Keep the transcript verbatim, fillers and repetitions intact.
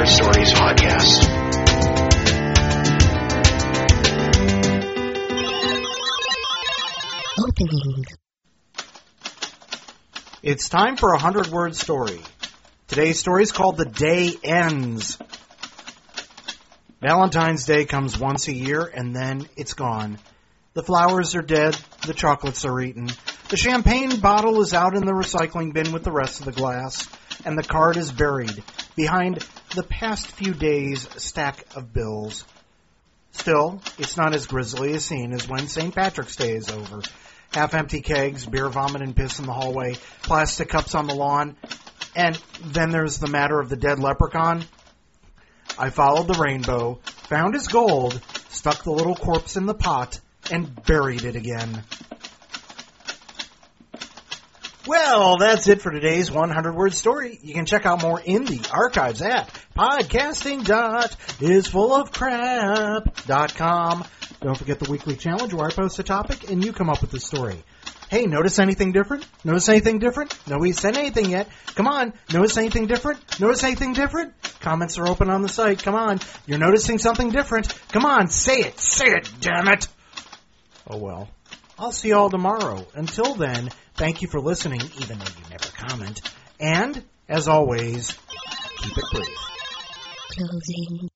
Word Stories podcast. Opening. It's time for a hundred-word story. Today's story is called The Day Ends. Valentine's Day comes once a year, and then it's gone. The flowers are dead, the chocolates are eaten, the champagne bottle is out in the recycling bin with the rest of the glass, and the card is buried behind the past few days' stack of bills. Still, it's not as grisly a scene as when Saint Patrick's Day is over. Half-empty kegs, beer vomit and piss in the hallway, plastic cups on the lawn, and then there's the matter of the dead leprechaun. I followed the rainbow, found his gold, stuck the little corpse in the pot, and buried it again. Well, that's it for today's hundred-word story. You can check out more in the archives at podcasting dot is full of crap dot com. Don't forget the weekly challenge where I post a topic and you come up with the story. Hey, notice anything different? Notice anything different? Nobody said anything yet. Come on, notice anything different? Notice anything different? Comments are open on the site. Come on, you're noticing something different. Come on, say it, say it, damn it. Oh well, I'll see you all tomorrow. Until then, thank you for listening, even though you never comment. And, as always, keep it brief. Closing.